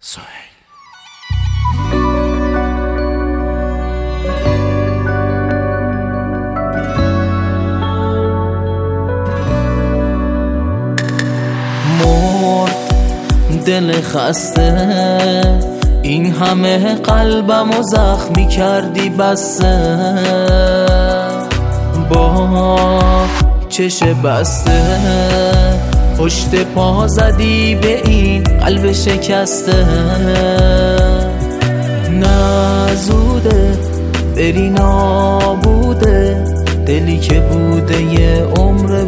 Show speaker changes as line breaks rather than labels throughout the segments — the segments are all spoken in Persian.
سهیل.
دل خسته این همه قلبمو زخمی کردی بسته، با چش بسته پشت پا زدی به این قلب شکسته. نزوده بری نابوده دلی که بوده یه عمر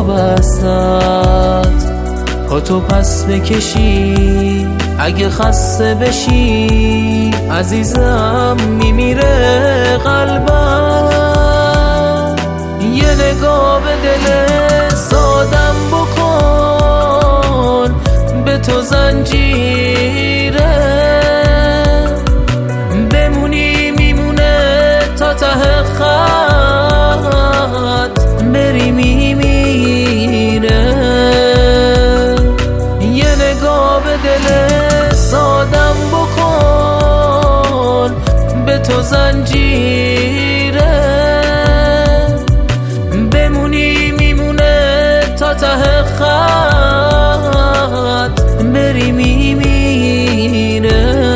وابستت، پاتو پس بکشی اگه خسته بشی عزیزم میمیره قلبم. یه نگاه به دل سادم بکن، به تو زنجیره بمونی میمونه تا ته خط، بری میمیره. دل سادم بکن، به تو زنجیره بمونی میمونه تا ته خط، بری میمیره.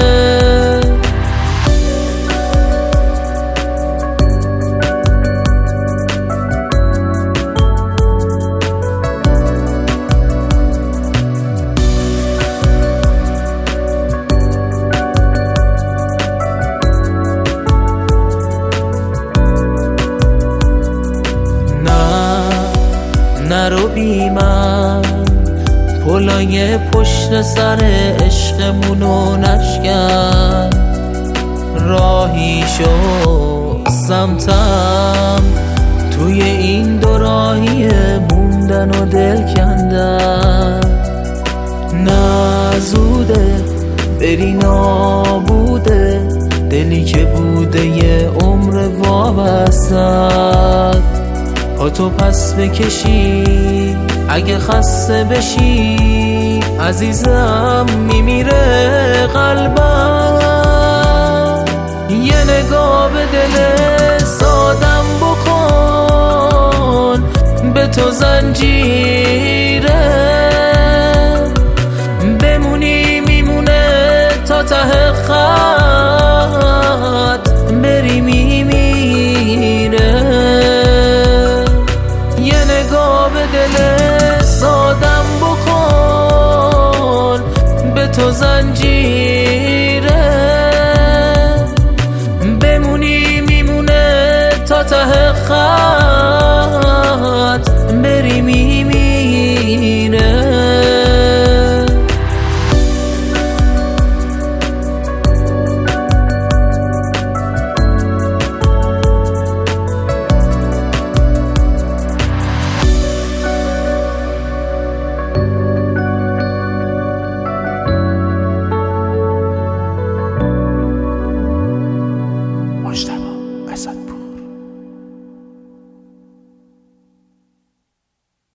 نرو بی من پلای پشت سر عشقمونو نشکن، راهی شو سمتم توی این دو راهی موندن و دل کندن. نزوده بری نابوده دلی که بوده یه عمر وابستت، پاتو پس بکشی اگه خسته بشی عزیزم میمیره قلبم. یه نگاه به دل سادم بکن، به تو زنجیره بمونی میمونه تا ته خط، بری میمیره. دل سادم بکن، به تو زنجیره بمونی میمونه تا ته خط.